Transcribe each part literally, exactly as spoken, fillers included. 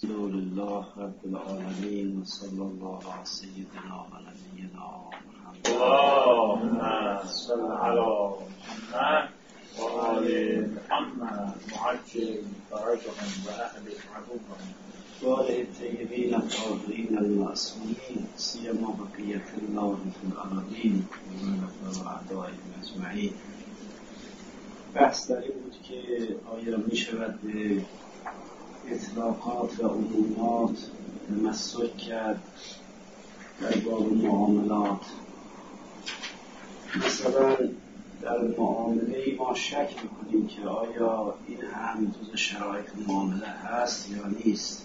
لله رب العالمين وصلى الله على سيدنا ونبينا محمد اللهم صل على محمد وآل محمد وعجل فرجهم وأهل عدوهم وآله الطيبين الطاهرين المعصومين سيما بقية الله في الأرضين و أعدائهم أجمعین. بحث در این بود که آیا می شود به اطلاقات و عمومات تمسک کرد در باب معاملات؟ مثلا در معامله ما شک میکنیم که آیا این هم جز شرایط معامله هست یا نیست.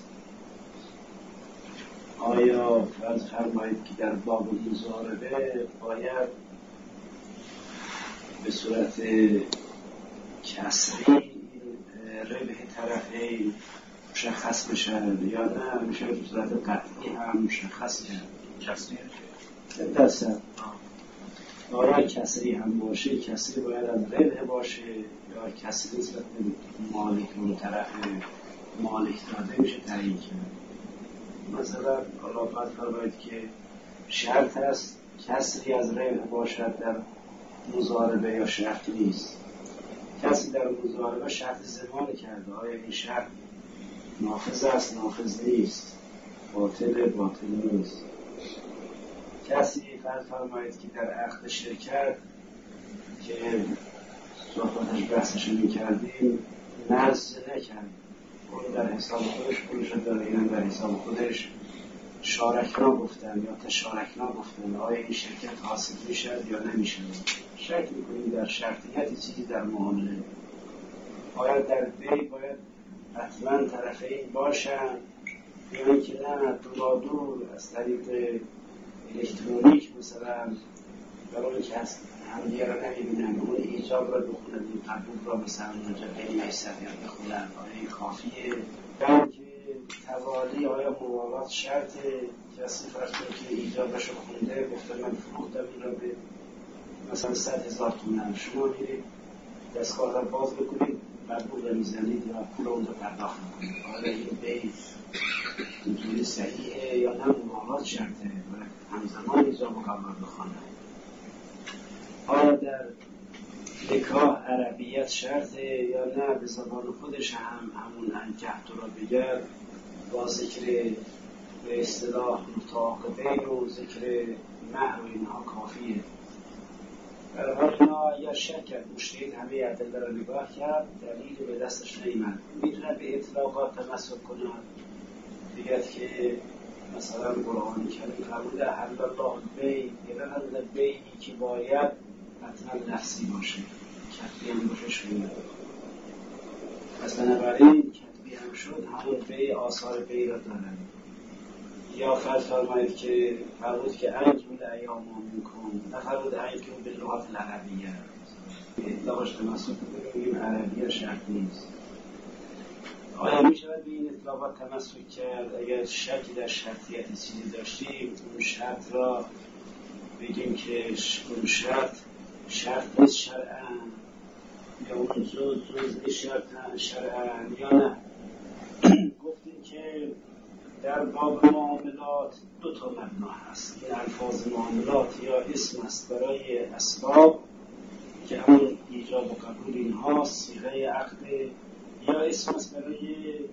آیا فرض فرمایید که در باب مضاربه باید به صورت کسری ربح طرفین مشخص بشه یا نه میشه به صورت قطعی هم مشخص کرد؟ کسری درصد آیا کسری هم باشه، کسری باید از ربح باشه یا کسری نسبت به مالک اون طرف مالک داده میشه تعیین کرد؟ مثلا حالا باید فرمایید که شرط هست کسری از ربح باشد در مضاربه یا شرط نیست. کسی در مضاربه شرط زمان کرده، آیا این شرط نافذ است نافذ نیست، باطل باطل نیست. کسی فرض فرمایید که در عقد شرکت که صحبتش بحثش می کردیم نرز نکرد، اون در حساب خودش پولش داره، این در حساب خودش شارکنا گفتن یا تشارکنا گفتن، آیا این شرکت حاصل میشد یا نمیشد؟ شک میکنیم در شرطیت چیزی در معامله. آیا در بی باید حتما طرفین باشن یا اینکه نه دورادور از طریق الکترونیک مثلا برای که هست همدیگه را نمیبینن اون ایجاب را بخونن این قبول را مثلا اونجا بین ایستر یا بخونن، آیا این کافیه؟ یا اینکه توالی آیا موالات شرطه؟ کسی فرض که ایجابش رو خونده گفته من فروختم این را به مثلا صد هزار تومن، شما میرید دستگاه را باز بکنید مقبول را میزنید یا پول اون را پرداخت میکنید، آیا این بید اینجوری صحیحه یا نه موالات شرطه و همزمان ایجاب و قبول بخوانه؟ آیا در نکاح عربیت شرطه یا نه به زبان خودش هم همون انکحت را بگرد با ذکر به اصطلاح متعاقبین و ذکر مهر و اینها کافیه؟ در حال اینا اگر شک کرد مشتهد همه ادله را نگاه کرد دلیل به دستش نیامد، میتونه به اطلاقات تمسک کنه، بگید که مثلا قرآن کریم فرموده احل الله البیع، یعنی حل بیعی که باید حتما نفسی باشه، کتبی هم باشه شده. پس بنابراین کتبی هم شد همون بیع آثار بیع را دارن. یا فرض فرمایید که فرمود که انکحوا الایام منکم، نفرمود انکحوا باللغة العربیه، اطلاقش تمسک بگیم عربیه شرط نیست. آیا می شود به این اطلاقات تمسک کرد؟ اگر شکی در شرطیت چیزی داشتیم اون شرط را بگیم که اون شرط شرط نیست شرعاً یا اون جز جز شرط شرعاً یا نه. گفتیم که در باب معاملات دو تا مبنا هست. این الفاظ معاملات یا اسم است برای اسباب که همون ایجاب و قبول اینها صیغه عقد، یا اسم است برای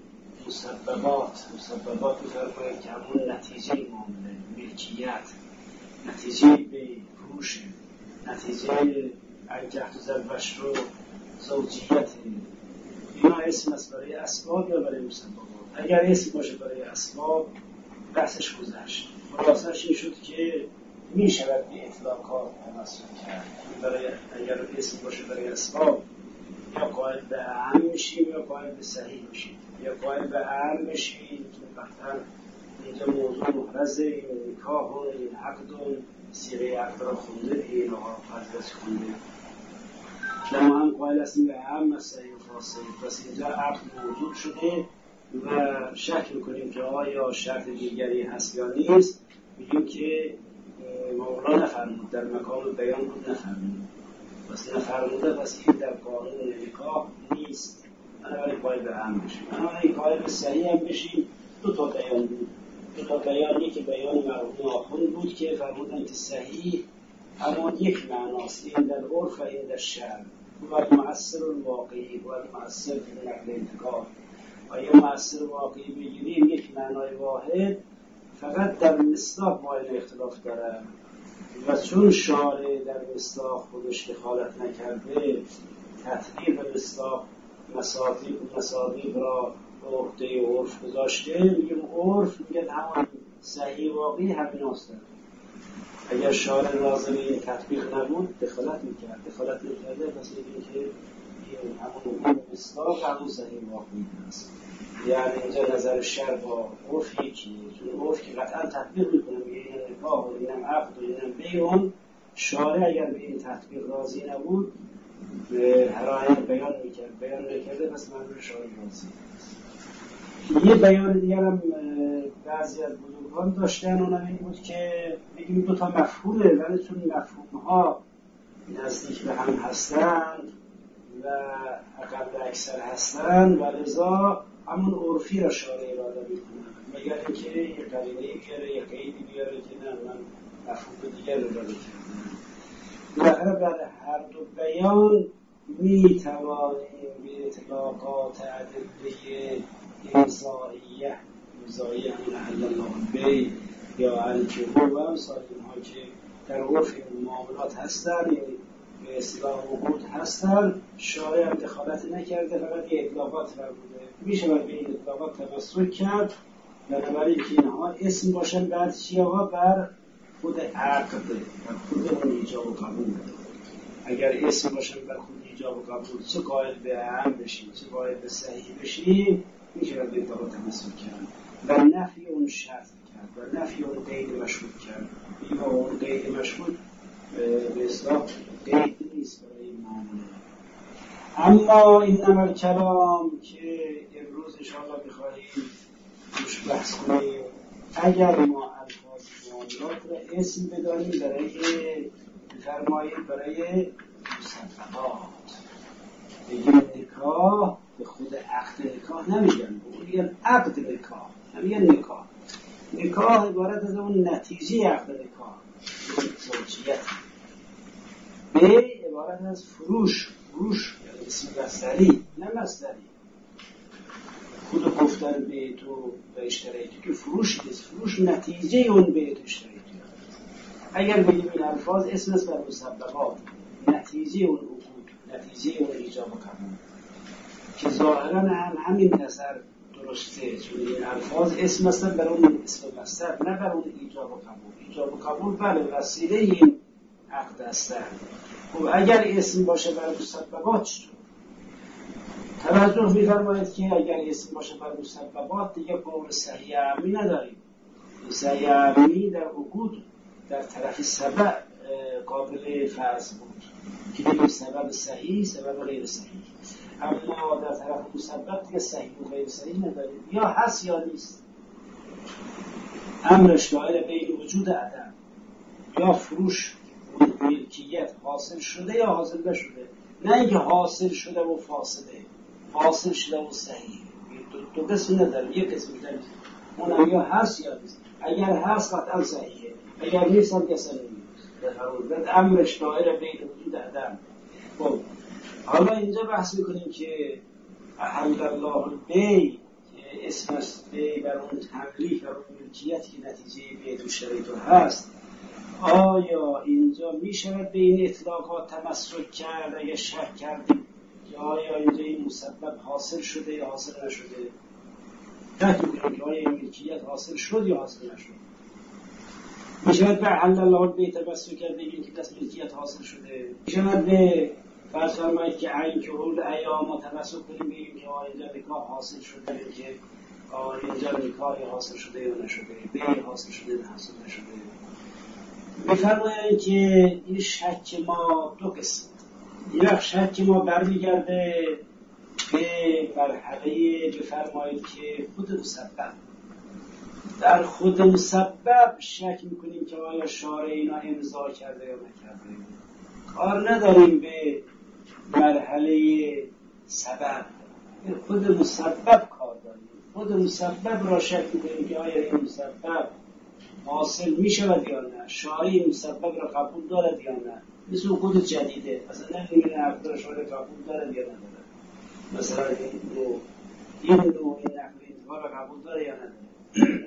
مسببات. مسببات می‌فرماید که همون نتیجه معامله، ملکیت، نتیجه به فروش، نتیجه انکحت و زوج رو زوجیت، اینا اسم است برای اسباب یا برای مسببات. اگر اسم باشه برای اسباب بحثش گذشت، خلاصش این شد که می شود به اطلاقات تمسک کرد. برای اگر اسم باشه برای اسباب یا قائل به اعم میشیم یا قائل به صحیح میشیم. یا قائل به اعم میشیم که وقتا اینجا موضوع محرز این نکاح و این عقد و صیغه عقد را خونده، این آقا فرض خونده، شما هم قائل هستیم به اعم صحیح و فاسد. پس اینجا عقد موجود شده و شک میکنیم که آیا شرط دیگری هست یا نیست. میگیم که مولا نفرمود، در مقام بیان بود نفرمود، پس نفرموده، پس این در قانون نکاح نیست. بنابراین قائل به هم بشیم، بنابراین قائل به صحیح هم بشیم دو تا بیان بود. دو تا بیانی که بیان مرحوم آخوند بود که فرمودن که صحیح اما یک معناست، این در عرف و این در شرع و المؤثر الواقعی و المؤثر فی نقل انتقال. آیا مؤثر واقعی بگیریم یک معنای واحد فقط در مصداق مایل اختلاف داره و چون شارع در مصداق خودش دخالت نکرده تطبیق مصداق مصادیق مصادیق را به عهده عرف گذاشته، میگیم عرف میگه همان صحیح واقعی همیناست. اگر شارع راضی به این تطبیق نبود دخالت میکرد، دخالت میکرده پس میگیم که همون مصداق همون صحیح واقعی هست. یعنی اینجا نظر شرع با عرف یکیه، چون عرف که قطعا تطبیق میکنه میگه این نکاح و اینم عقد و اینم بیعون، شارع اگر به این تطبیق راضی نبود به هر آیه بیان میکرد، بیان نکرده پس منظور شارع راضی. یه بیان دیگر هم بعضی از بزرگان داشتن، اونم این بود که بگیم دو تا مفهومه ولی چون مفهومها نزدیک به هم هستند و اقل اکثر هستند و لذا همون عرفی را شارع اراده میکنن، مگر اینکه یه قرینه‌ای بیاره یه قیدی بیاره که نه من مفهوم دیگر رو اراده کردم. و بعد هر دو بیان میتوانیم به اطلاقات ادله امضائیه امضائیه همون احل الله البیع یا الکحول و امثال اینها که در عرف معاملات هستن، یعنی به اصطلاح عقود هستن، شارع هم دخالت نکرده، فقط یه اطلاقات فرموده. میشه بر به این اطلاقات تمسک کرد و بنابراین که اینها اسم باشن بعد چیها بر خود عقد بر خود اون ایجاب و قبول. اگر اسم باشن بر خود ایجاب و قبول چه قائل به اهم بشیم چه قائل به صحیح بشیم میشه بر به اطلاقات تمسک کرد و نفی اون شرط کرد و نفی اون قید مشروط کرد. این اون قید مشروط به اصطلاح قید نیست برای این معامله. اما این عمل کلام که امروز انشاءالله بخواهیم روش بحث کنیم، اگر ما الفاظ معاملات را اسم بدانیم برای بفرمایید برای مصدقات، بگیم نکاح به خود عقد نکاح نمیگن، بگیم عقد نکاح نمیگن نکاح. نکاح عبارت از اون نتیجه عقد نکاح زوجیت. به عبارت از فروش، فروش یعنی اسم مصدری نه مصدری. خود گفتن بیت و اشتریت که فروش نیست، فروش نتیجه اون بیت و اشتریت. اگر بگیم این الفاظ اسم است بر مسببات، نتیجه اون عقود، نتیجه اون ایجاب و قبول، که ظاهرا هم همین نظر درسته، چون این الفاظ اسم است بر اون اسم مصدر نه بر اون ایجاب و قبول. ایجاب و قبول بله وسیله این عقد هستند. خب اگر اسم باشه بر مسببات چطور؟ توجه می‌فرمایید که اگر اسم باشه بر مسببات دیگه قول صحیح عمی نداریم. صحیح عمی در عقود در طرف سبب قابل فرض بود که بگیم سبب صحیح سبب غیر صحیح، اما در طرف مسبب دیگه صحیح و غیر صحیح نداریم، یا هست یا نیست. امرش دائر بین وجود عدم، یا فروش ملکیت حاصل شده یا حاصل نشده، نه اینکه حاصل شده و فاسده، حاصل شده و صحیح. دو, دو قسم نداریم، یک قسم نداریم، اونم یا هست یا نیست. اگر هست قطعا صحیحه، اگر نیست هم کسا نمیست. امرش دائر بین وجود عدم. خب حالا اینجا بحث میکنیم که احل الله البیع که اسم است بی بر اون تملیک بر اون ملکیت که نتیجه بیت و شریط هست، آیا اینجا میشود به این اطلاقات تمسک کرد؟ اگر شک کردیم که آیا اینجا این مسبب حاصل شده یا حاصل نشده، شک میکنیم که آیا این ملکیت حاصل شد یا حاصل نشد. میشود به احل الله البیع تمسک کرد بگیم که دست ملکیت حاصل شده. میشود به فرض فرمایید که عین کحول ایام تمسک کنیم بگیم که آیا اینجا نکاح حاصل شده که آیا اینجا نکاح حاصل شده یا نشده، بیع حاصل شده یا حاصل نشده. بفرمایید که این شک ما دو قسم. یک شک ما برمیگرده به مرحله بفرمایید که خود مسبب. در خود مسبب شک میکنیم که آیا شارع اینا امضا کرده یا نکرده. کار نداریم به مرحله سبب، خود مسبب کار داریم. خود مسبب را شک میکنیم که آیا این مسبب حاصل میشود یا نه، شارع این مسبب را قبول دارد یا نه. مثل خود جدیده مثلا نمیدونی عقد شارع قبول دارد یا ندارد، مثلا این نوع این نوع این نقل انتفاع را قبول داره یا نداره.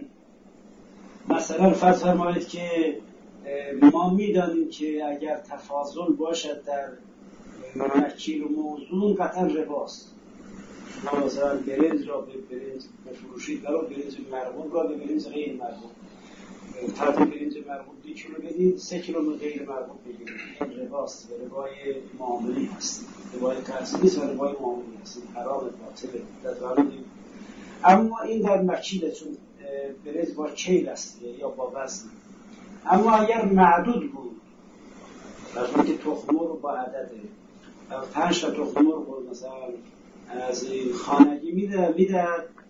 مثلا فرض فرمایید که ما میدانیم که اگر تفاضل باشد در مکیل و موزون قطعا رباست. شما مثلا برنج را به برنج بفروشید برای برنج مرغوب را به برنج غیر مرغوب، فرض برنج مرغوب دو کیلو بدید سه کیلو غیر مرغوب بگیرید، این رباست و ربای معاملی هست، ربای قرضی نیست و ربای معاملی هست، حرام باطله در ضرورت. اما این در مکیل چون برنج با کیل است یا با وزن. اما اگر معدود بود مثلا که تخم مرغ با عدده پنج تا تخم مرغ مثلا از خانگی میده میده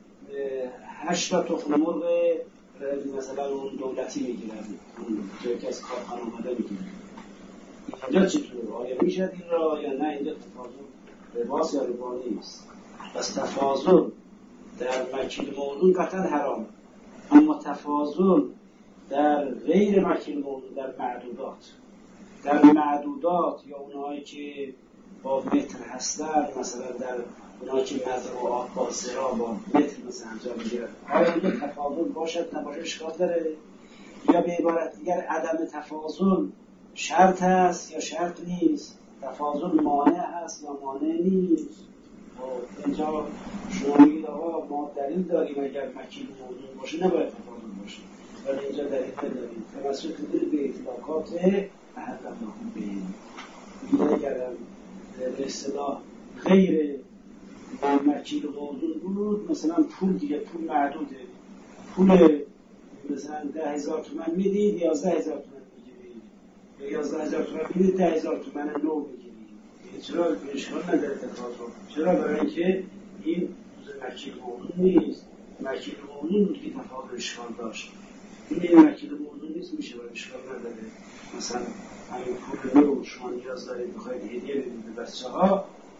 هشت تا تخم مرغ مثلا اون دولتی میگیرن جایی که از کارخانه آمده میگیرن، اینجا چطور؟ آیا میشد این را یا نه؟ اینجا تفاضل رباس یا ربا نیست. پس تفاضل در مکیل موضوع قطعا حرام، اما تفاضل در غیر مکیل موضوع در معدودات در معدودات یا اونهایی که با متر هستن، مثلا در اونهایی که مزرعات با زرا با متر مثلا انجام میگیرن، آیا اونجا تفاضل باشد نباشه اشکال داره؟ یا به عبارت دیگر عدم تفاضل شرط هست یا شرط نیست؟ تفاضل مانع هست یا مانع نیست؟ اینجا شما میگید آقا ما دلیل داریم اگر مکیل موضوع باشه نباید تفاضل باشه، ولی اینجا دلیل نداریم. توسط کنید به اطلاقات احد الله بین میگه اگر به اصطلاح غیر مکیل موضوع بود، مثلا پول دیگه پول معدوده، پول مثلا ده هزار تومن میدید یازده هزار تومن میگیرید، یا یازده هزار تومن میدید ده هزار تومن نو میگیرید. چرا اشکال نداره تفاضل؟ چرا؟ برای اینکه این مکیل موضوع نیست. مکیل موضوع بود که تفاضل اشکال داشت، این مکیل موضوع نیست میشه و اشکال نداره. مثلا همین پول نو شما نیاز دارید بخواید هدیه بدید به بچه ها و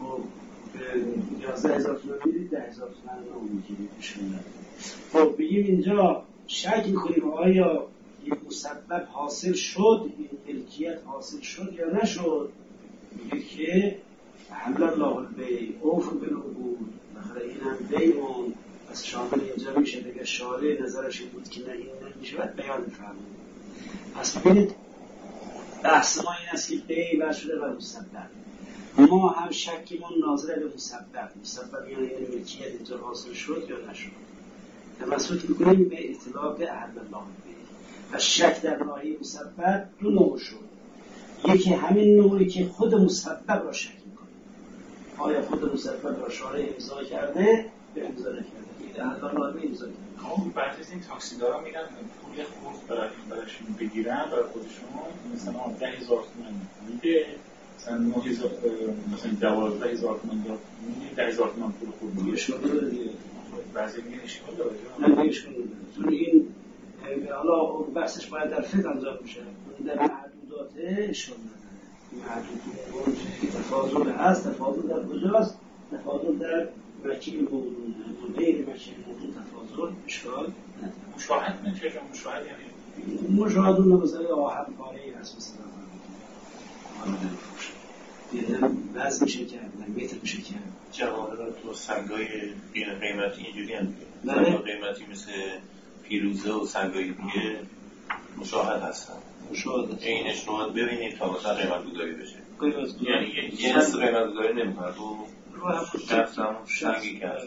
یازده هزار تومن میدید ده هزار تومن نو میگیرید، اشکال نداره. خب بگیم اینجا شک میکنیم آیا این مسبب حاصل شد، این ملکیت حاصل شد یا نشد؟ میگه که حمل الله البیع اوف بالعقود، مثلا این هم بیعون از شامل اینجا میشه. دیگه شارع نظرش این بود که نه این نمیشه باید بیان فرمود. پس ببینید بحث ما این است که بیع شده و مسبب، ما هم شکیمون ناظر به مسبب، مسبب یعنی ملکیت اینجا حاصل شد یا نشد. توسط میکنیم به اطلاق احد الله البیع. و شک در ناحیه مسبب دو نوع شد. یکی همین نوعی که خود مسبب را شک میکنه، آیا خود مسبب را شارع امضا کرده یا امضا نکرده. این احد الله البیع امضا کرده. اما بعضی از این تاکسیدارا میرن پول خورد برای براشون بگیرن برای خودشون، مثلا ده هزار تومان میده، مثلا نه هزار مثلا دوازده هزار تومان میده، ده هزار تومان پول خورد میگیره. اشکال داره دیگه. بعضی میگن اشکال داره. نه اشکال نداره. چون این حالا بحثش باید در فقه انجام بشه. در معدودات اشکال نداره. معدود تفاضل هست، تفاضل در کجاست؟ تفاضل در مکیل موضوع، غیر مکیل موضوع تفاضل اشکال نداره. مشاهد نمیشه، چون مشاهد یعنی مشاهد اون مثلا آهن پاره‌ای هست، مثلا حالا نمیفروشه دیدم وزن میشه کرد متر میشه کرد. جواهرات و سنگای قیمتی اینجوری هم دیگه، سنگای قیمتی مثل پیروزه و سنگای دیگه مشاهد هستن. مشاهد اینش رو باید ببینید تا مثلا قیمت گذاری بشه. یعنی یه نصف قیمت گذاری نمی‌کنه، تو شخص همون سنگی کرد.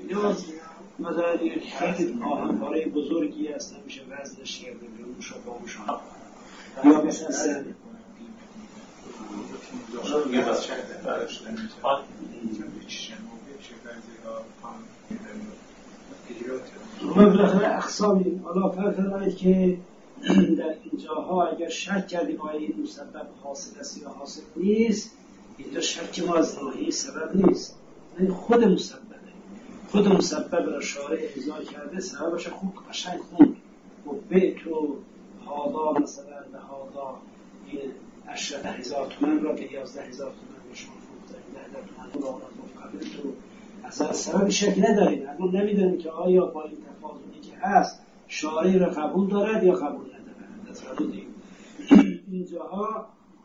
مثلا خیلی آهن پاره بزرگی هست نمیشه وزنش کرده به اون شبا و شما یا مثلا سن یه بس برش و بالاخره اقسامی. حالا فرمایید که در اینجاها اگر شک کردیم آیا این مسبب حاصل است یا حاصل نیست، اینجا شک ما از ناحیه سبب نیست، این خود مسببه. خود مسبب را شارع امضا کرده، سببش خوب قشنگ خوند و بیت و هادا مثلا به هادا این اشره هزار تومن را به یازده هزار تومن به شما فروختن، ده هزار تومن را را مقابل تو اصلا سبب شک نداریم، اما نمیدونیم که آیا با این تفاضلی که هست شارع را قبول دارد یا قبول ندارد. از قبول اینجاها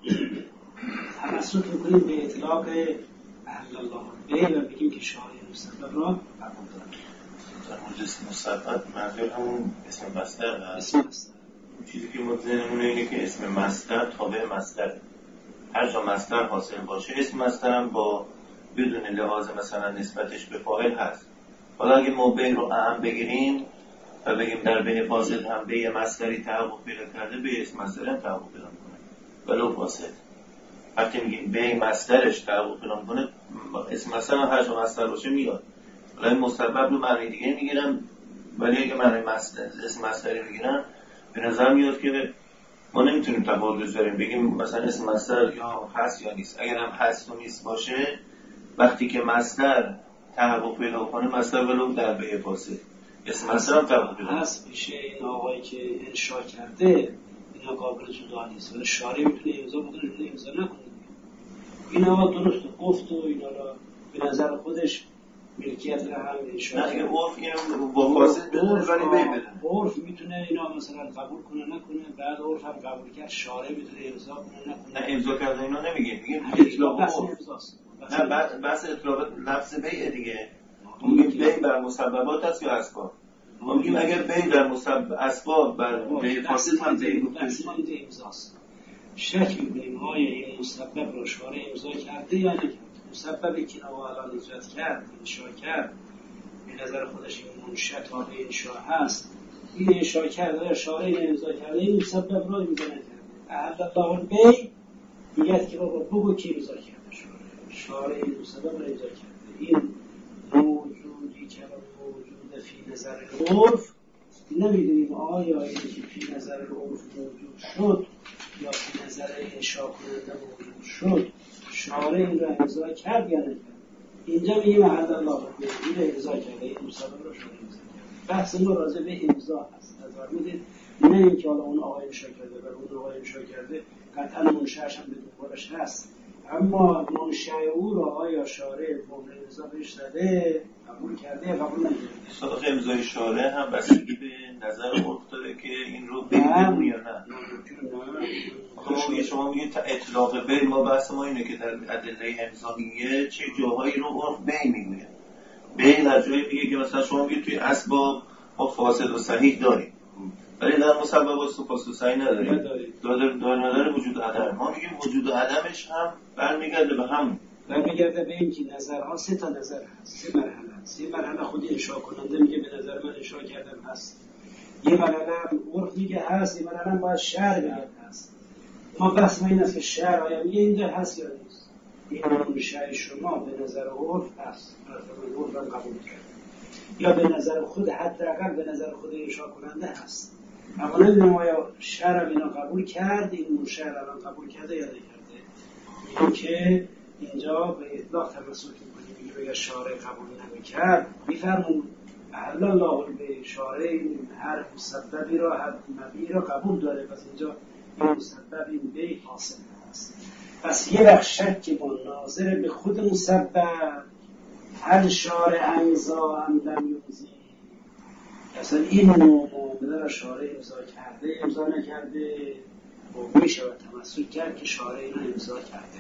تمسک میکنیم به اطلاق اهل الله به و بگیم که شارع مسبب را قبول دارد. در مورد اسم مسبب منظور همون اسم مصدر هست. اسم مصدر چیزی که ما ذهنمونه اینه که اسم مصدر تابع مصدره. هر جا مصدر حاصل باشه اسم مصدر هم با بدون لحاظ مثلا نسبتش به فاعل هست. حالا اگه ما به رو اهم بگیریم و بگیم در به فاسد هم به مصدری تحقق پیدا کرده، به اسم مصدر هم تحقق پیدا کنه ولو فاسد. وقتی میگیم به مصدرش تحقق پیدا کنه اسم مصدر هم هر جا مصدر باشه میاد. حالا این مسبب رو معنی دیگه میگیرم، ولی اگه معنی مصدر اسم مصدری میگیرم به نظر میاد که ما نمیتونیم تفاوت بذاریم بگیم مثلا اسم مصدر یا هست یا نیست. اگر هم هست و نیست باشه وقتی که مصدر تحقق پیدا کنه مصدر ولو در به فاسد اسم مصدر هم تحقق پیدا هست. میشه این آقایی که انشا کرده اینا قابل جدا نیست، ولی شارع میتونه امضا بکنه یا امضا نکنه. این آقا درست گفت و اینا را به نظر خودش ملکیت را هم انشا نه. اگه عرف اینو با فاسد بدونه ولی به بده عرف میتونه اینا مثلا قبول کنه نکنه، بعد عرف هم قبول کرد شارع میتونه امضا کنه نکنه. نه امضا کردن اینا نمیگیم، میگیم اطلاق بحث عرف. امضاست. نه بحث اطلاق لفظ بیع دیگه. میگیم بیع بر مسببات هست یا اسباب. ما میگیم اگر بیع در مسبب اسباب بر بیع فاسد هم بیع گفته بحث امضاست. شک می‌کنیم آیا این مسبب رو شارع امضا کرده یا نکرده. مسببی که نوا الان ایجاد کرد، انشا کرد، به نظر خودش این منشأ تابع انشا هست، این انشا کرده شارع امضا کرده، این مسبب رو امضا نکرده. اهل الله البیع میگه که بابا بگو کی امضا کرده، شارع این مسبب رو امضا کرده. این موجودی که موجود فی نظر العرف نمیدونیم آیا این که فی نظر العرف موجود شد یا فی نظر انشا کننده موجود شد شارع این را امضا کرد یا نکرد. اینجا میگیم اهل الله البیع این را امضا کرده، این مسبب را شارع امضا کرده. بحث ما راجع به امضا هست. از فرمودید نه اینکه حالا اون آقای انشا کرده و اون آقای انشا کرده قطعا منشأش هم به دنبالش هست، اما منشأ او را آیا شارع مهر امضا بهش زده قبول کرده یا قبول نکرده. صادق امضای شارع هم بستگی به نظر عرف داره که این رو بگیرن یا نه. خب شما میگید اطلاق بیع، ما بحث ما اینه که در ادله امضاییه چه جاهایی رو عرف بیع میگه. بیع در جایی میگه که مثلا شما میگید توی اسباب ما فاسد و صحیح داریم ولی در مسببات فاسد و صحیح نداریم. داره نداره وجود عدم. ما میگیم وجود و عدمش هم برمیگرده به همون. برمیگرده به این که نظرها سه تا نظر هست، سه مرحله هست. یه مرحله خود انشا کننده میگه به نظر من انشا کردم هست، یه مرحله عرف میگه هست، یه مرحله باید شرع بگه هست. ما بحث ما این است که شرع آیا میگه اینجا هست یا نیست. این منشأ شما به نظر عرف هست، عرف هم قبول کرد، یا به نظر خود حداقل به نظر خود انشا کننده هست. اما نمیدونم آیا شرع اینا قبول کرد، این منشأ را قبول کرده یا نکرده. این که اینجا به اطلاق تمسک می‌کنیم. میگه اگر شارع قبول نمی‌کرد می‌فرمون اهل الله البیع، شارع هر مسببی را هر مبیعی را قبول داره، پس اینجا این مسبب این بیع حاصل هست. پس یه وقت شک با ناظر به خود مسبب هر شارع امضا هم لم یمضی، اصلا این نوع معامله را شارع امضا کرده امضا نکرده و میشه و تمسک کرد که شارع این را امضا کرده.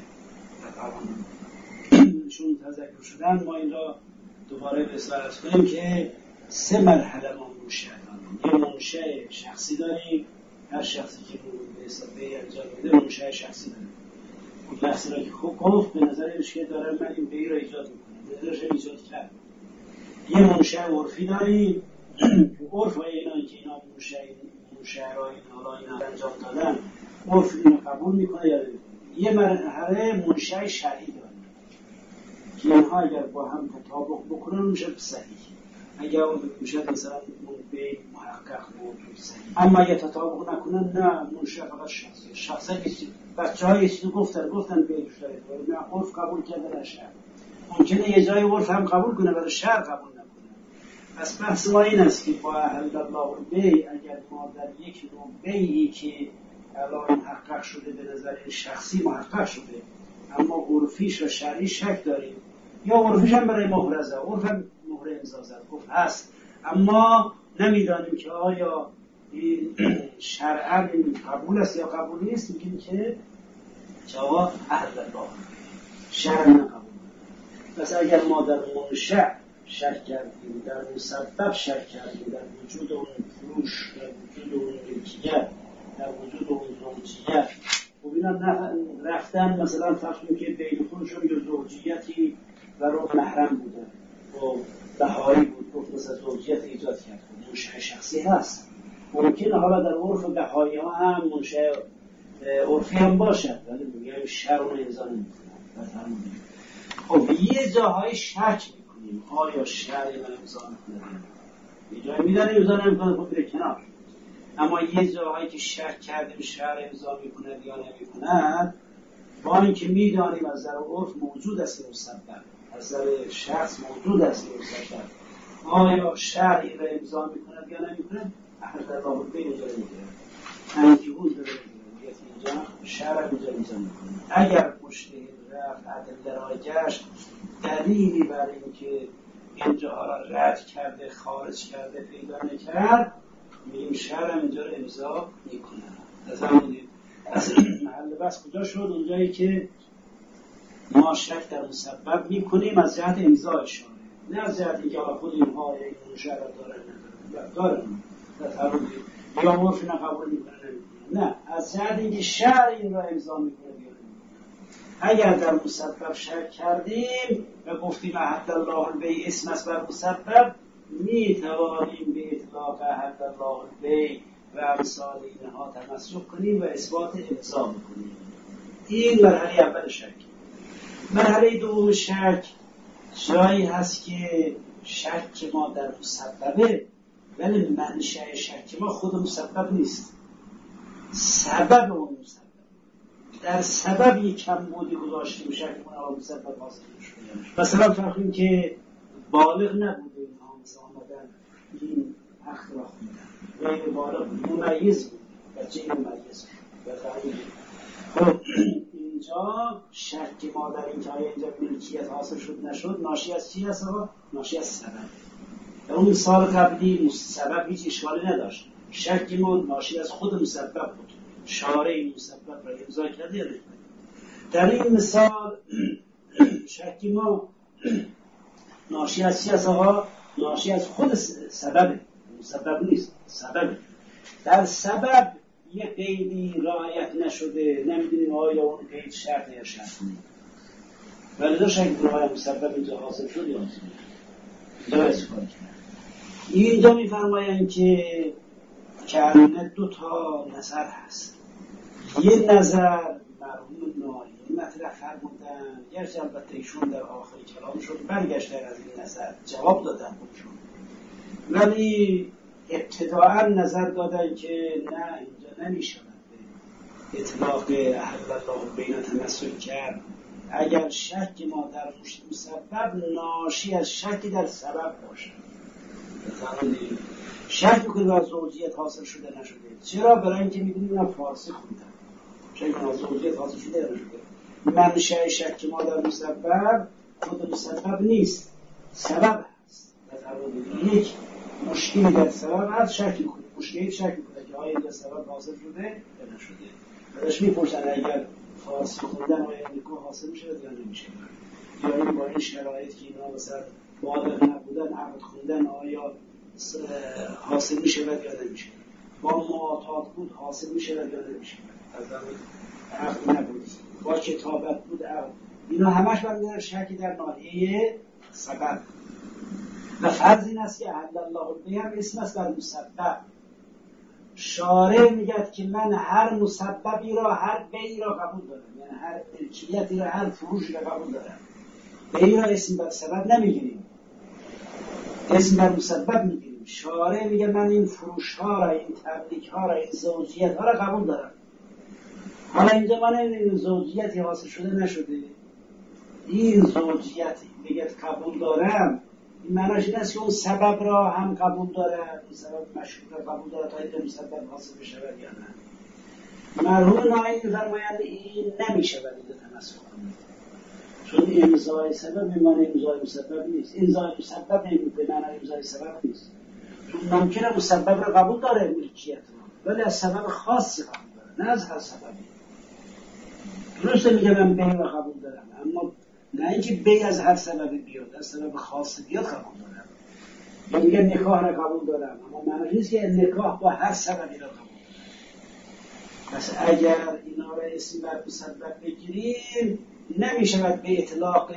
چون تذکر شدن ما این را دوباره بسرعت کنیم که سه مرحله ما منشأ داریم. یه منشأ شخصی داریم، هر شخصی که به حساب بیع انجام میده منشأ شخصی داره. اون شخصی را که خوب گفت به نظرش که داره من این بیع را ایجاد میکنم، به نظرش ایجاد کرد. یه منشأ عرفی داریم که عرف های اینا که اینا منشأ منشأ را این حالا اینا انجام دادن عرف اینو قبول میکنه یا نمیکنه. یه مرحله منشأ شرعی داریم که اینها اگر با هم تطابق بکنن میشه صحیح، اگر میشه مثلا به محقق موجود صحیح. اما اگر تطابق نکنن نه منشأ فقط شخصی شخصی نیست. بچه‌ها یه چیزی گفتن گفتن به اشاره نه عرف قبول کرده نه شرع. ممکنه یه جای عرف هم قبول کنه ولی شرع قبول نکنه. پس بحث ما این است که با اهل الله البیع اگر ما در یک نوع بیعی که الان محقق شده به نظر شخصی محقق شده اما عرفیش و شرعی شک داریم، یا عرفش هم برای مهر زد، عرف هم مهر امضا زد گفت هست، اما نمیدانیم که آیا این شرعا این قبول است یا قبول نیست. میگیم که جواب اهل الله شرعا قبول. پس اگر ما در منشأ شک کردیم، در مسبب شک کردیم، در وجود اون فروش، در وجود اون ملکیت، در وجود اون زوجیت، خب اینا رفتن مثلا فرض کنیم که بین خودشون یه زوجیتی و رو محرم بودن و بهایی بود، گفت مثلا زوجیت ایجاد کرد، منشأ شخصی هست. ممکنه حالا در عرف بهایی ها هم منشأ عرفی هم باشد، ولی میگم شرع رو امضا نمی‌کنه. خب یه جاهای شک میکنیم آیا شرعی من امضا میکنه، یه جایی میدن امضا نمیکنه، خب میره کنار. اما یه جاهایی که شک کردیم شرع امضا میکنه یا نمیکنه، با اینکه میدانیم از نظر عرف موجود است مسبب، از نظر شخص موجود است مسبب، آیا شرعی را امضا میکنه یا نمیکنه، احد الله به اینجا میگیره، انکهون داره میگه اینجا شرع اینجا امضا میکنه. اگر مجتهد رفت ادله را گشت دلیلی برای اینکه اینجا را رد کرده خارج کرده پیدا نکرد، میگیم شرع اینجا را امضا میکنه. از همون از محل بس کجا شد؟ اونجایی که ما شک در مسبب میکنیم از جهت امضای شارع، نه از جهت اینکه خود اینها این شرع داره نداره داره داره یا عرف نقبول میکنه نه، از جهت اینکه شرع این را امضا میکنه. اگر در مسبب شک کردیم و گفتیم احد الله البیع اسم است بر مسبب، میتوانیم به اطلاق احد الله البیع و امثال اینها تمسک کنیم و اثبات امضا کنیم. این مرحله اول شک. مرحله دوم شک جایی هست که شک ما در مسببه ولی منشأ شک ما خود مسبب نیست، سبب اون مسبب. در سبب یک کم بودی گذاشتیم شک کنه و مسبب حاصل شد. مثلا فرض که بالغ نبوده اینها مثلا آمدن این حق را خوندن، غیر بالغ ممیز بود، بچه ممیز بود. خب اینجا شک ما در اینجا اینجا ملکیت حاصل شد نشد ناشی از چی هست؟ ناشی از سبب. در اون مثال قبلی سبب هیچ اشکالی نداشت، شک ما ناشی از خود مسبب بود، شارع این مسبب را امضا کرده یا نکنه. در این مثال شک ما ناشی از چی هست آقا؟ ناشی از خود سببه، مسبب نیست، سببه. در سبب یه قیدی رعایت نشده، نمیدونیم آیا اون قید شرط یا شرط نیست، ولی دو شک رعایت مسبب اینجا حاصل شد یا حاصل اینجا اسکار کرد. اینجا میفرمایند که که دو تا نظر هست. یه نظر مرحوم نالی مطرح فرمودن، گرچه البته ایشون در آخر کلامشون برگشتن از این نظر جواب دادن خودشون، ولی ابتداعا نظر دادن که نه اینجا نمیشود به اطلاق احد الله بین تمسک کرد اگر شک ما در مسبب ناشی از شک در سبب باشد. شک کنید از زوجیت حاصل شده نشده. چرا؟ برای اینکه میدونیم من فارسی خوندم شک کنید از زوجیت حاصل شده نشده. منشأ شک ما در مسبب خود مسبب نیست، سبب هست. یک مشکلی در سبب هست، شک میکنه، مشکلی شک میکنه که آیا این سبب حاصل شده یا نشده. ازش میپرسن اگر فارسی خوندن آیا نکاح حاصل میشه یا نمیشه، یا این با این شرایط که اینا مثلا بالغ نبودن عقد خوندن آیا حاصل میشه یا نمیشه، با معاطات بود حاصل میشه یا نمیشه، از عقد نبود با کتابت بود عقد، اینا همش برمی‌داره شکی در ناحیه سبب. و فرض این است که احل الله البیع هم اسم است در مسبب. شارع میگه که من هر مسببی را هر بیعی را قبول دارم، یعنی هر ملکیتی را هر فروشی را قبول دارم. بیع را اسم بر سبب نمیگیریم، اسم بر مسبب میگیریم. شارع میگه من این فروش ها را، این تبلیغ ها را، این زوجیت ها را قبول دارم. حالا اینجا من این زوجیتی حاصل شده نشده، این زوجیت میگه قبول دارم، این معناش این است که اون سبب را هم قبول دارد، اون سبب مشروط را قبول دارد تا این مسبب حاصل بشود یا نه. مرحوم نائی می‌فرمایند این نمیشه ولی تمسک کنید. چون امضای سبب به معنی امضای مسبب نیست. امضای مسبب به معنی امضای سبب نیست. چون ممکنه مسبب رو قبول داره ملکیت رو، ولی از سبب خاصی قبول داره، نه از هر سببی. درسته میگم من بی رو قبول دارم، اما نه اینکه بی از هر سببی بیاد، از سبب خاصی بیاد قبول دارم. یا میگه نکاح رو قبول دارم، اما معنی نیست که نکاح با هر سببی رو قبول دارم. پس اگر اینا رو اسم بر مسبب بگیریم نمیشود به اطلاق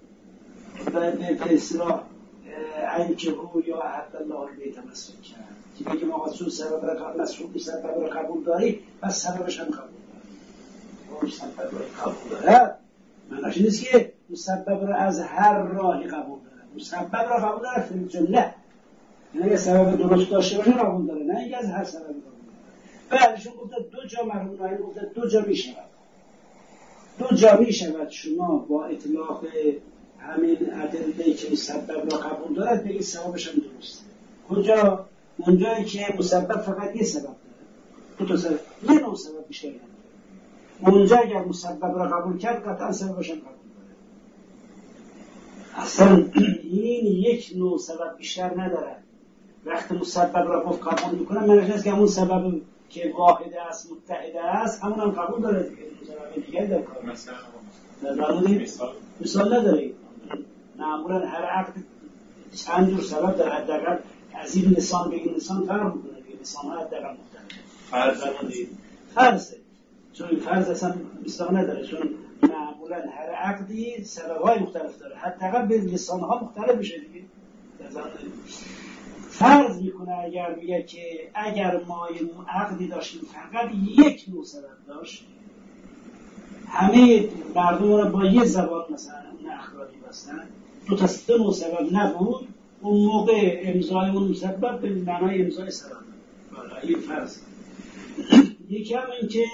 به اصطلاح اینکه او یا حد الله بیت مسئول کرد که بگیم آقا چون سبب را قبول مسئول مسبب را قبول داری پس سببش هم قبول داری. مسبب را قبول دارد معنیش نیست که مسبب را از هر راهی قبول داره. مسبب را قبول داره فی الجمله، یعنی اگه سبب درست داشته باشه قبول داره، نه اینکه از هر سببی قبول داره. بعدشون گفته دو جا مرحوم نایمی گفته دو جا میشود. دو جا میشود شما با اطلاق همین ادله که مسبب را قبول دارد بگید سببش هم درسته. کجا؟ اونجایی که مسبب فقط یه سبب داره، دو تا سبب، یه نوع سبب بیشتر نداره. اونجا اگر مسبب را قبول کرد قطعا سببش هم قبول داره. اصلا این یک نوع سبب بیشتر نداره. وقتی مسبب را گفت قبول میکنه معنیش نیست که همون سبب که واحده است متحده است همون هم قبول داره دیگه. مسبب دیگه در کار مثلا مثال مثال نداره. معمولا هر عقد چند جور سبب در حداقل از این لسان به این لسان فرق میکنه دیگه. لسان ها حداقل مختلفه. فرض فرضه چون این فرض اصلا مثال نداره، چون معمولا هر عقدی سبب های مختلف داره، حداقل به لسان ها مختلف میشه دیگه. فرض میکنه اگر میگه که اگر ما این عقدی داشتیم فقط یک نوع سبب داشت، همه مردم رو با یه زبان مثلا اون اخراجی بستن، دو تا سه نوع سبب نبود، اون موقع امضای اون مسبب به معنای امضای سبب. حالا این فرض. یکی هم این که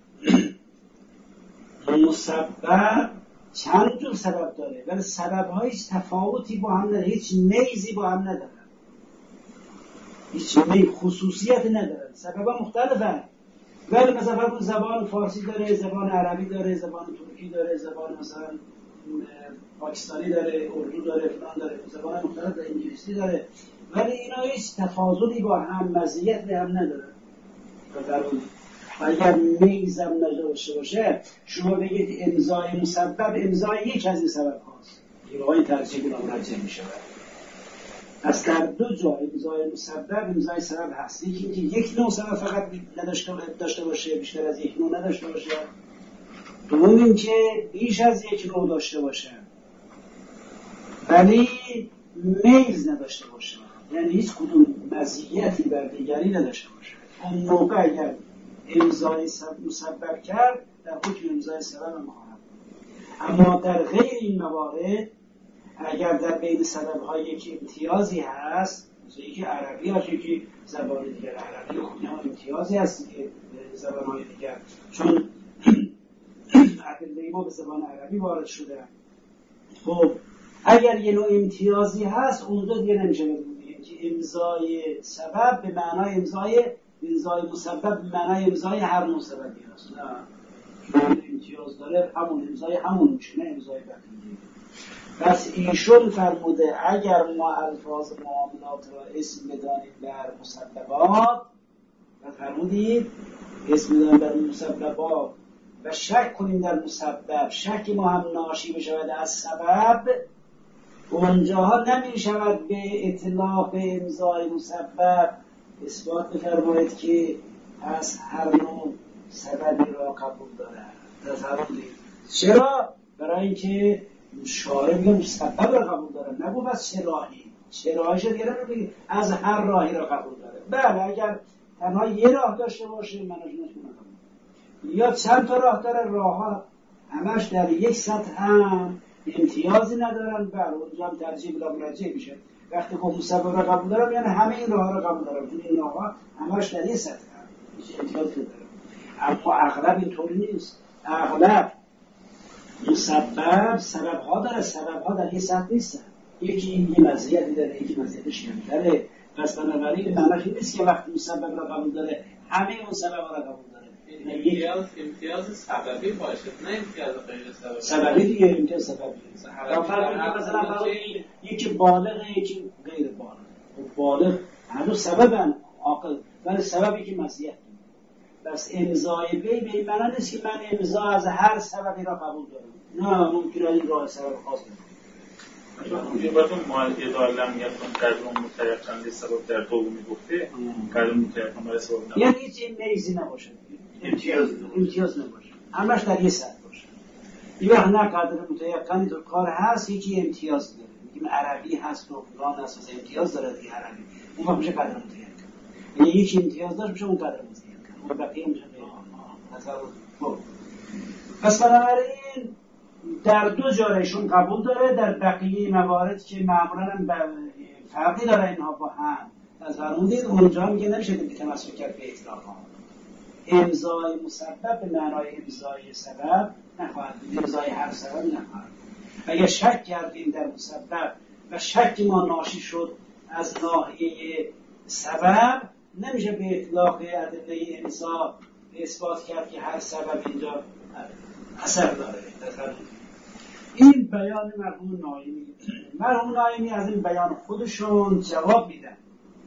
مسبب چند جور سبب داره ولی سبب ها هیچ تفاوتی با هم نداره، هیچ میزی با هم نداره، هیچ میز خصوصیت نداره، سبب ها مختلفه. ولی مثلا زبان فارسی داره، زبان عربی داره، زبان ترکی داره، زبان مثلا پاکستانی داره، اردو داره، فلان داره، زبان مختلف داره، انگلیسی داره، ولی اینا هیچ تفاضلی با هم مزیت به هم نداره. اگر میزم نداشته باشه شما بگید امضای مسبب امضای یک از این سبب هاست، این آقای ترجیح بنا مرجع می شود. از در دو جا امضای مسبب امضای سبب هست، یکی اینکه یک نوع سبب فقط نداشته داشته باشه، بیشتر از یک نوع نداشته باشه، دوم اینکه بیش از یک نوع داشته باشه ولی میز نداشته باشه، یعنی هیچ کدوم مزیتی بر دیگری نداشته باشه. اون موقع اگر امضای مسبب کرد در حکم امضای سبب هم خواهد. اما در غیر این موارد اگر در بین سبب ها یک امتیازی هست، مثل یکی عربی هست یکی زبان دیگر عربی خونی ها امتیازی هست که زبان های دیگر، چون ادله ما به زبان عربی وارد شده. خب اگر یه نوع امتیازی هست اونجا دیگه نمیشه بگیم که امضای سبب به معنای امضای امضای مسبب به معنای امضای هر نوع سببی هست. نه امتیاز داره همون امضای همون میشه، نه امضای بدیهی. پس ایشون فرموده اگر ما الفاظ معاملات را اسم بدانیم بر مسببات و فرمودید اسم بدانیم بر مسببات و شک کنیم در مسبب، شک ما هم ناشی بشود از سبب، اونجاها نمی شود به اطلاق امضای مسبب اثبات بفرمایید که از هر نوع سببی را قبول دارد. چرا؟ برای اینکه شارع میگه مسبب را قبول داره، نگو بس چه راهی، چه راهی شد دیگه نمیگه از هر راهی را قبول داره. بله اگر تنها یه راه داشته باشه منظورش نکنه، یا چند تا راه داره، راه ها همش در یک سطح هم امتیازی ندارن، بله اونجا هم ترجیح بلا مرجع میشه. وقتی که مسبب را قبول دارم یعنی همه این راه را قبول دارم، چون این راه ها همش در یک سطح هم هیچ امتیازی ندارن. اما اغلب اینطوری نیست. اغلب مسبب سبب ها داره، سبب ها در یه سطح نیستن، یکی یه مزیتی داره یکی مزیتش کمتره. پس بنابراین معنیش نیست که وقتی مسبب را قبول داره همه اون سبب ها را قبول داره، امتیاز امتیاز سببی باشه نه امتیاز غیر سببی. سببی دیگه امتیاز سببی. مثلا برای یکی بالغه یکی غیر بالغ. بالغ هنوز سببن عاقل ولی سببی که مزیت بس امضای بی به این معنی نیست که من امضا از هر سببی را قبول دارم. نه ممکنه این راه سبب خاص باشه. اونجا باید معالجه دارم یکم قدر متیقن سبب در دومی گفته قدر متیقن برای سبب نباشه. یعنی هیچ میزی نباشه. امتیاز امتیاز نباشه. همش در یه سطح باشه. این وقت نه قدر متیقنی تو کار هست یکی امتیاز داره. میگیم عربی هست و فلان هست و امتیاز داره دیگه عربی. اون وقت میشه قدر متیقن. یعنی یکی امتیاز داشت میشه اون قدر متیقن. اون بقیه میشه مثلا خب. پس بنابراین در دو جایشون قبول داره در بقیه موارد که معمولا هم فرقی داره اینها با هم از اون دید اونجا میگه نمیشه که تمسک کرد به اطلاق ها امضای مسبب به معنای امضای سبب نخواهد بود امضای هر سبب نخواهد اگر شک کردیم در مسبب و شک ما ناشی شد از ناحیه سبب نمیشه به اطلاق ادله امضا اثبات کرد که هر سبب اینجا اثر داره. این بیان مرحوم نایمی مرحوم نایمی از این بیان خودشون جواب میدن.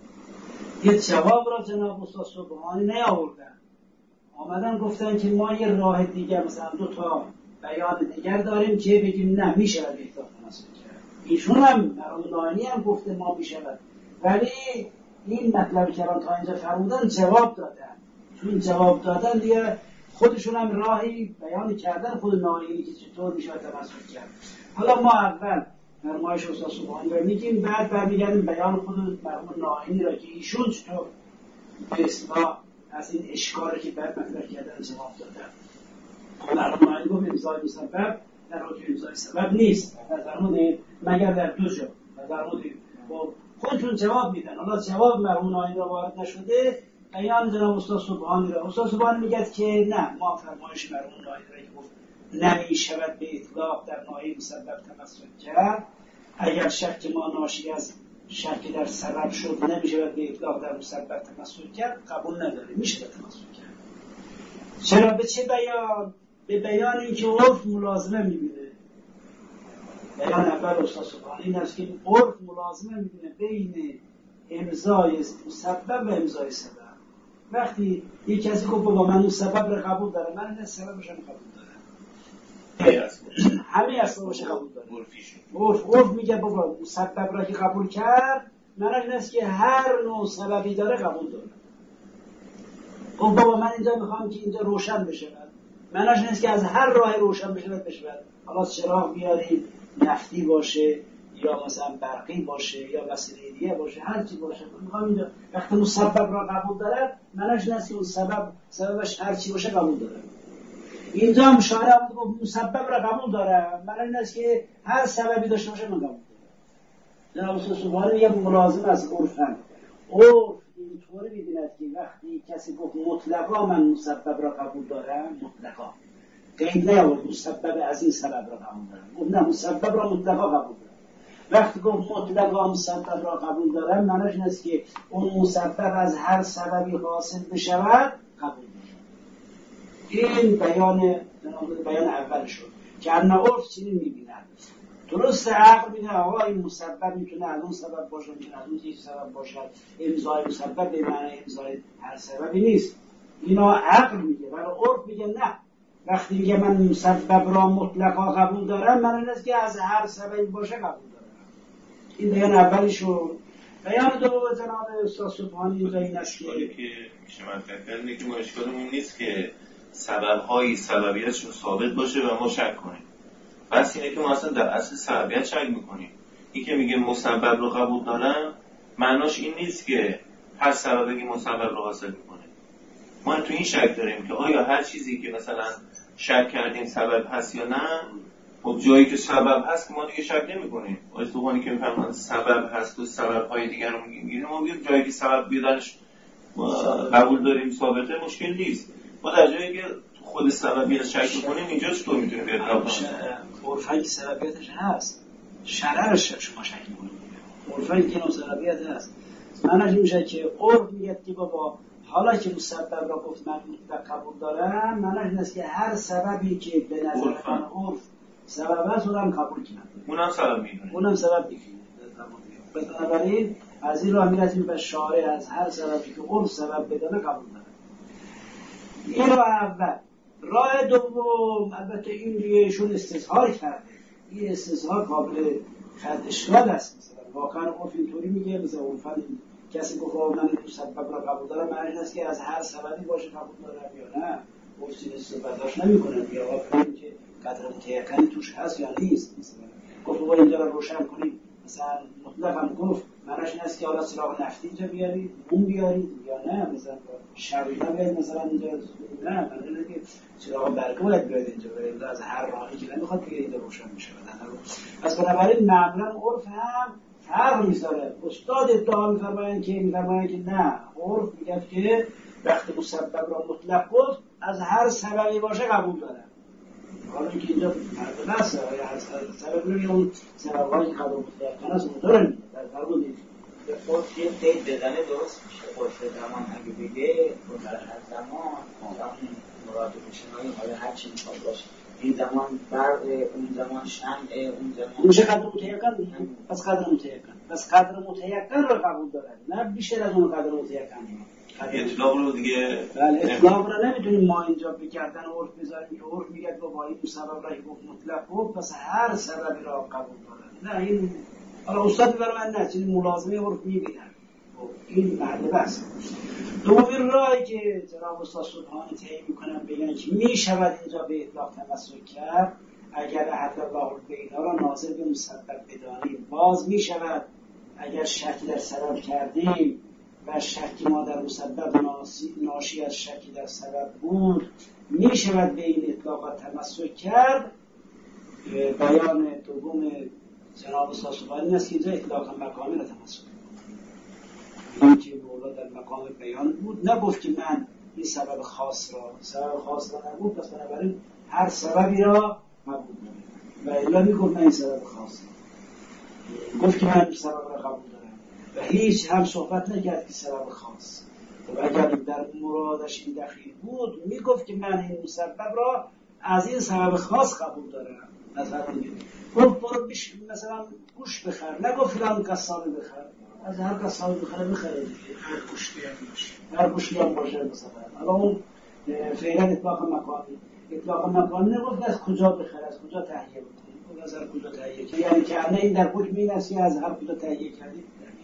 یه جواب را جناب استاد سبحانی نیاوردن، آمدن گفتن که ما یه راه دیگر مثلا دو تا بیان دیگر داریم که بگیم نه میشه به اطلاق تمسک کرد. ایشون هم مرحوم نایمی هم گفته ما میشه، ولی این مطلبی که تا اینجا فرمودن جواب دادن. چون جواب دادن دیگه خودشون هم راهی بیان کردن خود نایمی که چطور میشه تمسک کرد. حالا ما اول فرمایش استاد سبحانی رو میگیم، بعد برمیگردیم بیان خود مرحوم نایمی را که ایشون چطور به اصطلاح از این اشکالی که بعد مطرح کردن جواب دادن. مرحوم نایمی گفت امضای مسبب در حال که امضای سبب نیست در مورد مگر در دو جا در مورد خودشون جواب میدن. حالا جواب مرحوم نایمی را وارد نشده، بیان جناب استاد سبحانی را استاد سبحانی میگه که نه ما فرمایش مرحوم نایمی را که گفت نمیشود به اطلاق در ناحیه مسبب تمسک کرد، اگر شک ما ناشی از شک در سبب شد نمیشود به اطلاق در مسبب تمسک کرد، قبول نداره، میشه تمسک کرد. چرا؟ به چه بیان؟ به بیان اینکه عرف ملازمه میبینه. بیان اول استاد سبحانی این است که عرف ملازمه میبینه بین امضای مسبب و امضای سبب. وقتی یک کسی گفت بابا من اون سبب رو قبول دارم، من این سببش هم قبول دارم، همه اسبابش قبول دارم. عرف عرف میگه بابا مسبب را که قبول کرد معنیش این است که هر نوع سببی داره قبول داره. خب بابا من اینجا میخوام که اینجا روشن بشه، معنیش این است که از هر راه روشن بشه بشه. حالا چراغ بیارید نفتی باشه یا مثلا برقی باشه یا وسیله دیگه باشه، هر چی باشه، میخوام اینجا وقتی مسبب را قبول داره معنیش این است که اون سبب سببش هر چی باشه قبول داره. اینجا هم شاعر هم گفت مسبب را قبول داره، معنی این است که هر سببی داشته باشه من قبول دارم. جناب استاد سبحانی میگه ملازم از عرفن. عرف اینطوری می‌بیند که وقتی کسی گفت مطلقا من مسبب را قبول دارم، مطلقا قید نیاورد مسبب از این سبب را قبول دارم، گفت نه مسبب را مطلقا قبول دارم. وقتی گفت مطلقا مسبب را قبول دارم معنیش این است که اون مسبب از هر سببی حاصل بشود قبول دارم. این بیان بیان اول شد که ان عرف چنین می‌بیند. درست عقل میگه آقا این مسبب میتونه از اون سبب باشه، میتونه از اون یک سبب باشه. امضای مسبب به معنی امضای هر سببی نیست. اینا عقل میگه، ولی عرف میگه نه. وقتی میگه من مسبب را مطلقا قبول دارم معنی نیست که از هر سببی باشه قبول دارم. این بیان اولی شد. بیان دوم جناب استاد سبحانی این است که میشه مطرح کرد اینه که ما اشکالمون نیست که سبب‌های سببیتشون ثابت باشه و ما شک کنیم. بس اینه که ما اصلا در اصل سببیت شک میکنیم. این که میگه مسبب رو قبول دارم معناش این نیست که هر سببی مسبب رو حاصل میکنه. ما تو این شک داریم که آیا هر چیزی که مثلا شک کردیم سبب هست یا نه، خب جایی که سبب هست ما دیگه شک نمیکنیم. آیا سبحانی که میفهمن سبب هست و سبب‌های دیگر رو میگیم، ما میگیم جایی که سبب بیادنش قبول داریم ثابته مشکل نیست. ما در جایی که خود سببیت شک میکنیم اینجا چطور میتونیم بیاد قبول کنیم؟ عرفایی که سببیتش هست، شرعش شما شک میکنیم. عرفایی که نوع سببیت هست، معنیش میشه که عرف میگه که بابا حالا که مسبب را گفت من مطلق قبول دارم، معنیش این است که هر سببی که به نظر من عرف سبب است اونم قبول کنم، اونم سبب میدونه، اونم سبب میکنه. بنابراین از این راه میرسیم به شارع از هر سببی که عرف سبب بدانه قبول داره. این راه اول. راه دوم البته این ایشون استظهار کرده، این استظهار قابل خرد اشکال است. مثلا واقعا عرف اینطوری میگه، مثلا عرفا کسی گفت من مسبب را قبول دارم، معنی است که از هر سببی باشه قبول دارم یا نه. عرف این استفادهش نمیکنه یا واقعا که قدر متیقنی توش هست یا نیست. مثلا گفت با اینجا رو روشن کنیم، مثلا مطلق هم گفت معنیش این است که حالا چراغ نفتی اینجا بیارید، اون بیارید یا نه، مثلا شبیه بیارید مثلا اینجا نه، معنی اینه که چراغ برقی باید بیارید اینجا، برید از هر راهی که نمیخواد که اینجا روشن بشه. پس بنابراین معمولا عرف هم فرق میذاره. استاد ادعا میفرمایند که میفرمایند که نه، عرف میگه که وقتی مسبب را مطلق گفت از هر سببی باشه قبول داره. حالا که اینجا مرد نسته از سبب روی اون سبب‌هایی که قبول مطلق هست اون داره در فرمودید خود یه قید بدنه درست میشه. خود زمان اگه بگه خود در هر زمان زمان مراد بشنایی حالا هر چی میخواد باشه، این زمان برق، اون زمان شمع، اون زمان میشه قدر متیقن. پس قدر متیقن پس قدر متیقن رو قبول داره، نه بیشتر از اون قدر متیقن. اطلاق رو دیگه بله اطلاق رو نمیتونیم ما اینجا بگردن عرف بذاریم که عرف میگه با این سبب را گفت مطلق گفت پس هر سببی را قبول داره. نه این حالا استاد میبرم نه چیزی ملازمه عرف میبینن این مرده بس. دومین راهی که جناب استاد سبحانی تعیین میکنن بگن که میشود اینجا به اطلاق تمسک کرد اگر احد الله بینا را ناظر به مسبب بدانیم، باز میشود اگر شکی در سبب کردیم و شکی ما در مسبب ناشی از شکی در سبب بود، می شود به این اطلاقات تمسک کرد. بیان دوم جناب استاد سبحانی این است که اینجا اطلاق مقامی را تمسک کرد. این که مولا در مقام بیان بود، نگفت که من این سبب خاص را سبب خاص را نگفت، پس بنابراین هر سببی را قبول دارم و الا می گفت من این سبب خاص را گفت که من این سبب را قبول دارم و هیچ هم صحبت نکرد که سبب خاص. و اگر در مرادش این دخیل بود میگفت که من این مسبب را از این سبب خاص قبول دارم. مثلا گفت برو بش مثلا گوش بخر، نگفت فلان قصابی بخر، از هر قصابی بخره بخره هر گوشتی هم باشه هر گوشتی هم باشه مثلا. حالا اون فعلا اطلاق مقامی اطلاق مقامی نگفت از کجا بخره، از کجا تهیه بکنی، از هر کجا تهیه کنی، یعنی که نه این در حکم این است که از هر کجا تهیه کردی.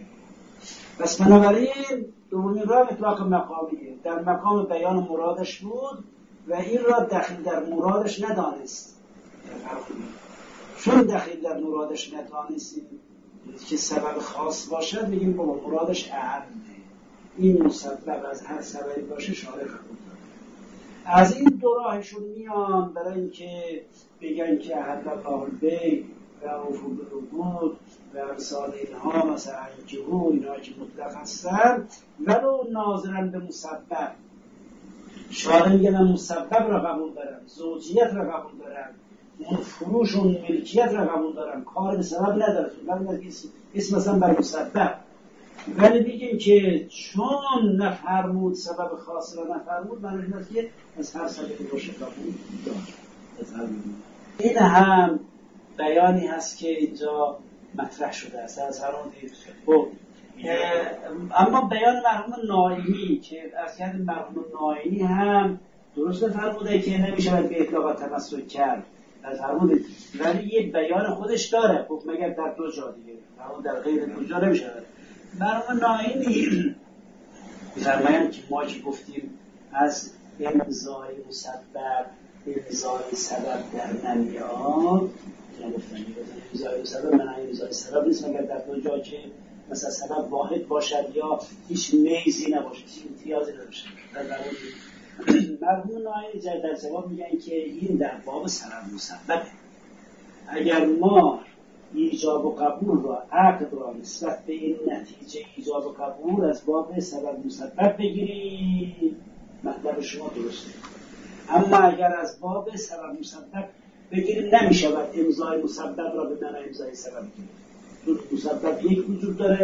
بس بنابراین دومین راه اطلاق مقامیه، در مقام بیان مرادش بود و این را دخیل در مرادش ندانست. چون دخیل در مرادش ندانستیم که سبب خاص باشد بگیم بابا مرادش اهمه، این مسبب از هر سببی باشه شارع قبول داره. از این دو راهشون میان برای اینکه بگن که احد الله البیع و اوفوا بالعقود و امثال اینها مثلا انکحوا اینا که مطلق هستن ولو ناظرن به مسبب. شارع میگه من مسبب را قبول دارم، زوجیت را قبول دارم، اون فروش و ملکیت را قبول دارم، کار به سبب نداره، من اسم مثلا بر مسبب. ولی بگیم که چون نفرمود سبب خاص را نفرمود، معنی این است که از هر سببی باشه قبول دارم. این هم بیانی هست که اینجا مطرح شده است از هر اون دید. اما بیان مرحوم ناینی که از یاد مرحوم ناینی هم درست فرموده که نمیشه به اطلاقات تمسک کرد از هر اون دید، ولی یه بیان خودش داره. خب مگر در دو جا دیگه، در غیر دو جا نمیشه. مرحوم ناینی فرمایند که ما که گفتیم از امضای مسبب امضای سبب در نمیاد، نگفتم امضای مسبب من امضای سبب نیست مگر در دو جا که مثلا سبب واحد باشد یا هیچ میزی نباشد، هیچ امتیازی نباشد. مرحوم ناینی در جواب میگن که این در باب سبب مسببه. اگر ما ایجاب و قبول را عقد را نسبت به این نتیجه ایجاب و قبول از باب سبب مسبب بگیریم، مطلب شما درسته. اما اگر از باب سبب مسبب بگیریم نمیشود امضای مسبب را به معنی امضای سبب بگیریم. چون مسبب یک وجود داره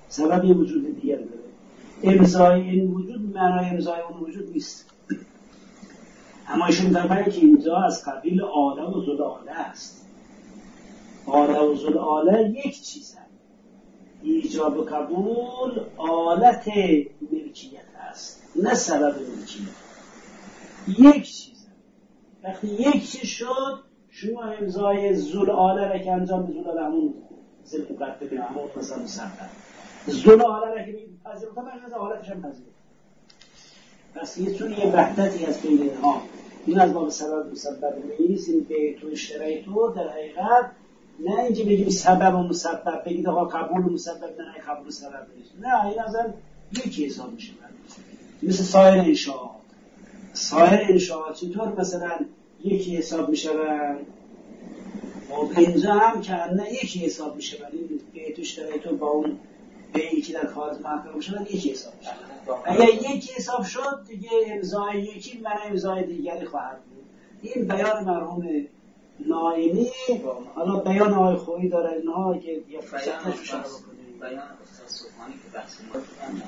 سبب یه وجود دیگر داره. امضای این وجود معنای امضای اون وجود نیست. اما ایشون می‌فرماید که امضا از قبیل آله و ذوالآله است. آله و ذوالآله یک چیزن. ایجاب و قبول آلت ملکیت است، نه سبب ملکیت. یک چیزن. وقتی یک چیز شد، شما امضای ذوالآله را که انجام به ذوالآله همون زل مقدمه همون مثلا مسبب ذوالآله را که پذیرفته من از حالتش هم پذیرفته. پس یه چون یه وحدتی هست بین اینها. این از باب سبب مسبب نیست. این به تو اشترای تو در حقیقت نه اینکه بگیم سبب و مسبب بگید آقا قبول و مسبب نه قبول و سبب نیست. نه این اصلا یکی حساب میشه. مثل سایر انشاءات. سایر انشاءات چطور مثلا یکی حساب میشه و اینجا هم که نه یکی حساب میشه ولی به تو اشترای تو با اون به یکی در خارج محکم شدن یکی حساب میشه. اگر یکی حساب شد دیگه امضای یکی من امضای دیگری خواهد بود. این بیان مرحوم ناینی. حالا بیان آقای خویی داره اینها که یا فرصتش بشه بکنیم. بیان استاد سبحانی که بحث ما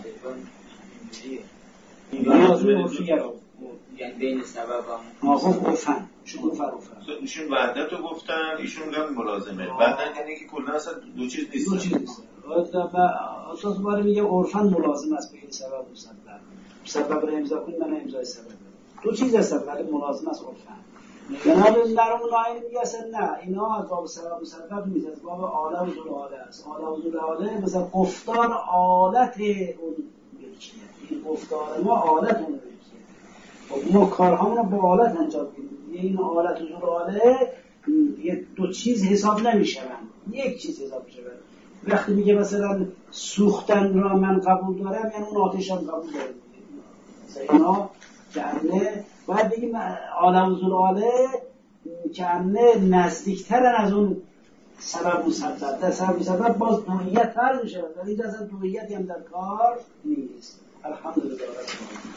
اینجوریه این بیان یعنی بین سبب و آقا گفتن شما فرافن ایشون وحدت رو گفتن، ایشون هم ملازمه. وحدت یعنی که کلا اصلا دو چیز نیست. دو چیز نیست. اساس باره میگه عرفاً ملازم است بین سبب و مسبب. مسبب رو امضا کنید من امضای سبب. دو چیز هست ولی ملازم است عرفاً. جناب مرحوم ناینی میگه اصلا نه اینا از باب سبب و مسبب نیست، از باب آله و ذوالآله است. آله و ذوالآله مثلا گفتار آلت اون ملکیت. این گفتار ما آلت اون ملکیت. خب ما کارهامون رو با آلت انجام میدیم. این آلت و ذوالآله یه دو چیز حساب نمیشن، یک چیز حساب میشه. وقتی میگه مثلا سوختن را من قبول دارم یعنی اون آتش هم قبول دارم. اینا کنه باید بگیم آدم و ذوالآله کنه نزدیکترن از اون سبب مسبب. در سبب مسبب باز دوئیت فرق میشه ولی اینجا اصلا دوئیتی هم در کار نیست. الحمدلله.